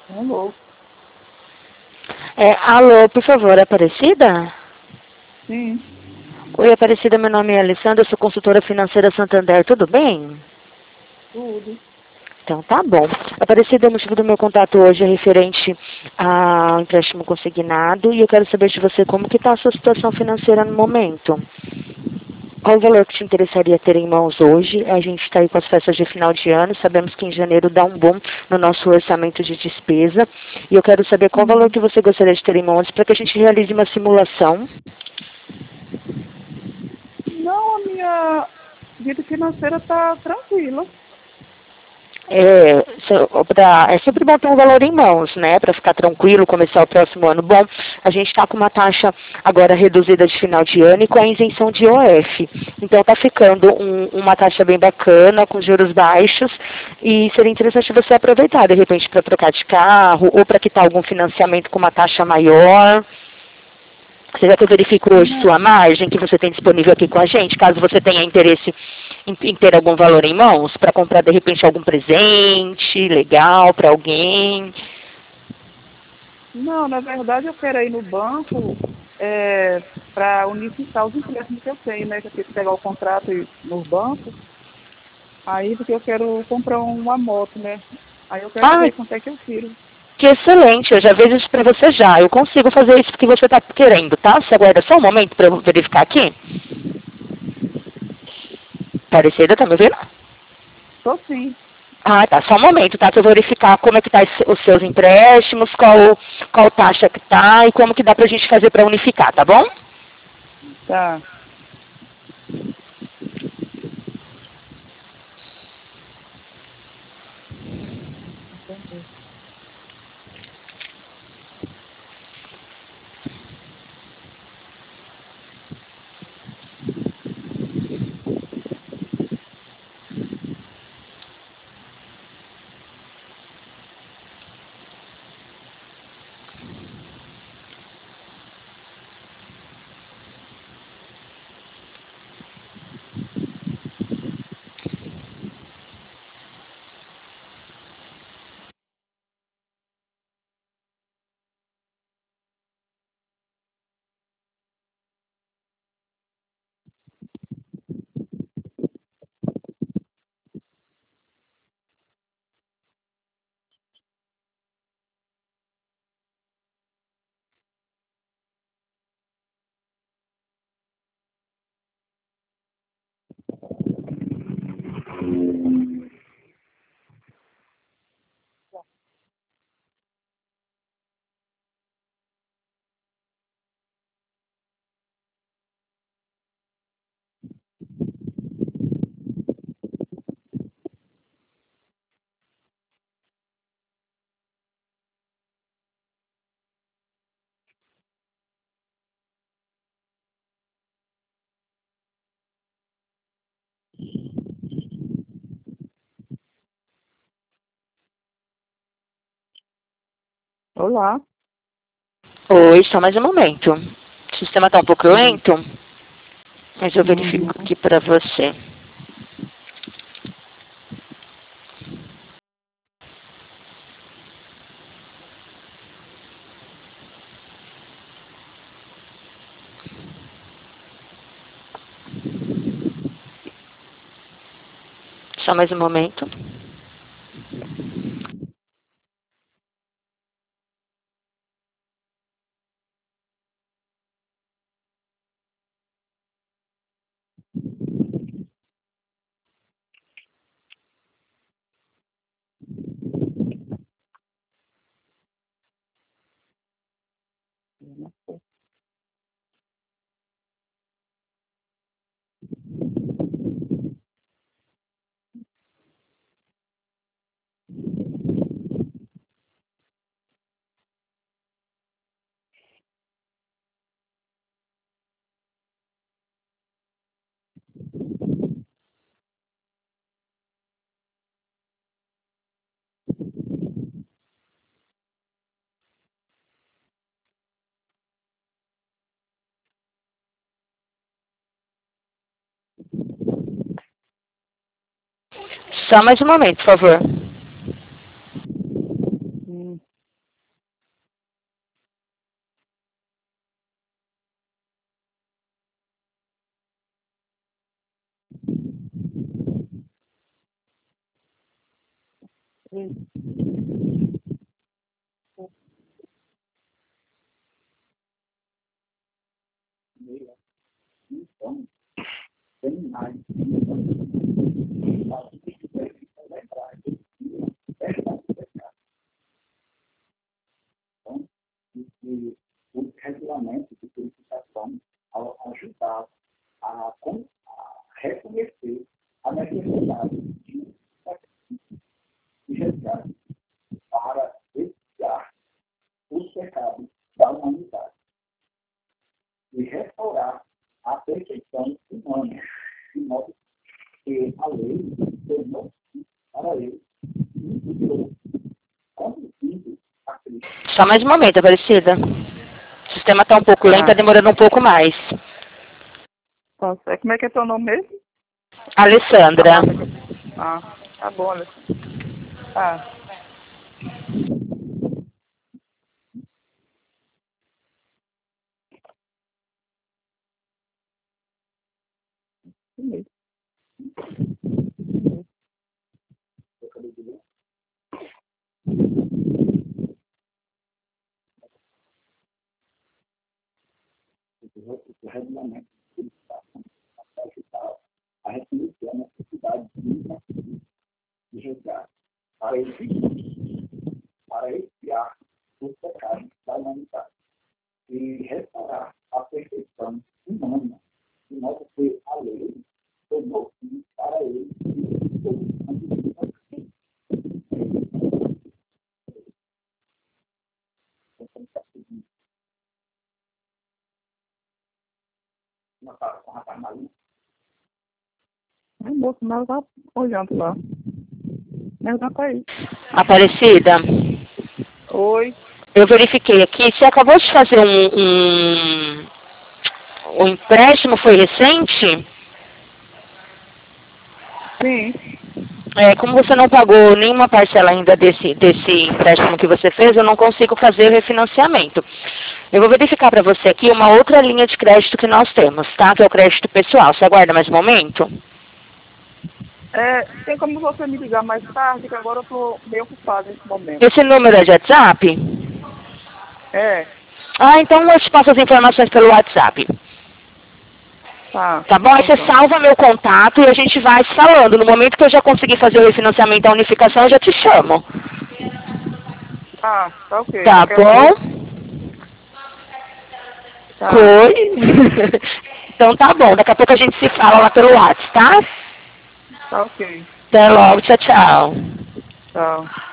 Alô? Alô, por favor, Aparecida? Sim, Oi, Aparecida, meu nome é Alessandra, eu sou consultora financeira Santander, tudo bem? tudo. Então tá bom. Aparecida, o motivo do meu contato hoje é referente ao empréstimo consignado e eu quero saber de você como que está a sua situação financeira no momento. Qual o valor que te interessaria ter em mãos hoje? A gente está aí com as festas de final de ano, sabemos que em janeiro dá um boom no nosso orçamento de despesa e eu quero saber qual o valor Hum. que você gostaria de ter em mãos para que a gente realize uma simulação. Não, a minha vida financeira tá tranquila. É sempre bom ter um valor em mãos, né? Para ficar tranquilo, começar o próximo ano bom. A gente está com uma taxa agora reduzida de final de ano e com a isenção de IOF. Então está ficando uma taxa bem bacana, com juros baixos, e seria interessante você aproveitar, de repente, para trocar de carro ou para quitar algum financiamento com uma taxa maior. Você quer que eu verifique hoje Não, sua margem que você tem disponível aqui com a gente, caso você tenha interesse em ter algum valor em mãos, para comprar de repente algum presente legal para alguém? não, na verdade eu quero ir no banco para unificar os empréstimos que eu tenho, né? Que eu tenho que pegar o contrato no banco. Aí porque eu quero comprar uma moto, né? Aí eu quero Ah, ver quanto é que eu tiro. que excelente, eu já vejo isso para você já. Eu consigo fazer isso que você está querendo, tá? Você aguarda só um momento para eu verificar aqui? Parecida, tá me ouvindo? Tô sim, Ah, tá. Só um momento, tá? Para eu verificar como é que tá os seus empréstimos, qual taxa que tá e como que dá pra gente fazer para unificar, tá bom? tá. Entendi. Olá. Oi, só mais um momento. O sistema tá um pouco lento, mas eu verifico Uhum. aqui para você. Só mais um momento. Só mais um momento, por favor. Hum. Então, tem mais. Então, e o regulamento de purificação ao ajudar a reconhecer a necessidade de resgate para expiar os pecados da humanidade e restaurar a perfeição humana, de modo que a lei tornou para ele conduzindo a Cristo. Só mais um momento, Aparecida. O sistema está um pouco lento, está demorando um pouco mais. Nossa, como é que é teu nome mesmo? Alessandra. Tá bom, Alessandra. Tá. O regulamento de purificação para ajudar a reconhecer a necessidade de resgate para expiar os pecados da humanidade e restaurar a perfeição humana, de modo que a lei tornou para ele com o rapaz maluco. O moço não tá olhando lá. Mas não tá aí. Aparecida. Oi. Eu verifiquei aqui, você acabou de fazer um empréstimo, foi recente? Sim. Como você não pagou nenhuma parcela ainda desse empréstimo que você fez, eu não consigo fazer o refinanciamento. Eu vou verificar para você aqui uma outra linha de crédito que nós temos, tá? Que é o crédito pessoal. Você aguarda mais um momento? Tem como você me ligar mais tarde, que agora eu tô meio ocupado nesse momento. Esse número é de WhatsApp? Então eu te passo as informações pelo WhatsApp. Tá bom? Aí você salva meu contato e a gente vai se falando. No momento que eu já conseguir fazer o refinanciamento da unificação, eu já te chamo. Tá ok. Tá bom? Tá. Foi. Então tá bom. Daqui a pouco a gente se fala lá pelo WhatsApp, tá? Tá ok. Até logo. Tchau, tchau. Tchau.